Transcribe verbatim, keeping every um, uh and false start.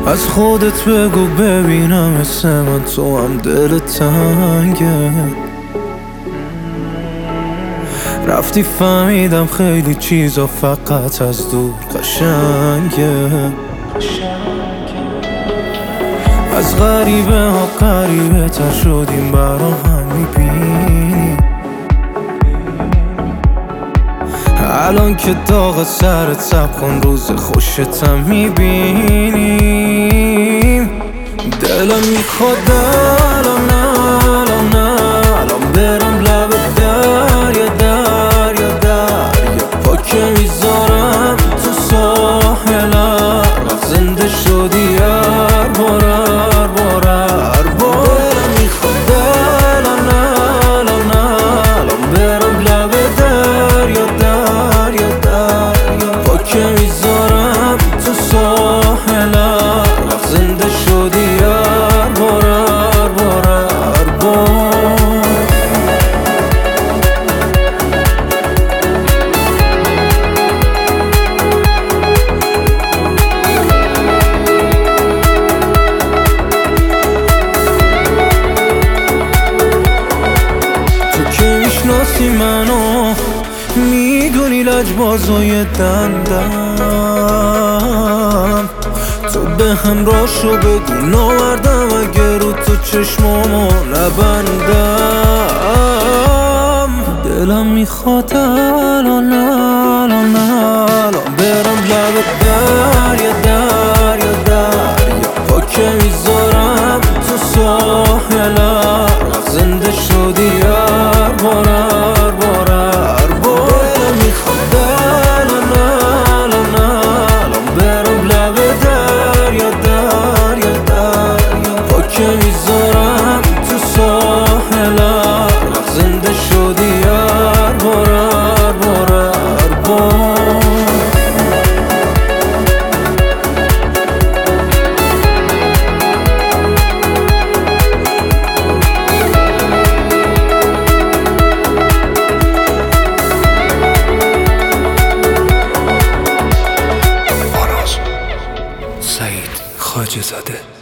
از خودت بگو ببینم مثل من تو هم دل تنگه. رفتی فهمیدم خیلی چیزا فقط از دور قشنگه. از غریبه ها غریبه تر شدیم برا هم میبینی. الان که داغ سرت سب کن روز خوشتم میبینیم. دلم میخواد الان الان الان برم لب دریا دریا دریا پاکه میذارم تو ساحلم. وقت زنده شدی هر بار هر بار هر بار. دلم میخواد الان الان الان برم لب دریا دریا دریا پاکه میذارم تو ساحلم. وقت زنده شدی هر بار هر بار هر بار. تو که میشناسی منو میدونی لجبازای دندم. تو به هم راشو بگو ناوردم اگه رو تو چشمامو نبندم. دلم میخواد الان الان الان برم لب دریا دریا دریا پاکه میذارم تو ساحلم. وقت زنده شدی هر بار هر بار هر بار. دلم میخواد الان الان الان برم لب دریا دریا دریا پاکه میذارم تو ساحلم. وقت زنده شدی هر بار هر بار هر بار. سعید خواجه زاده.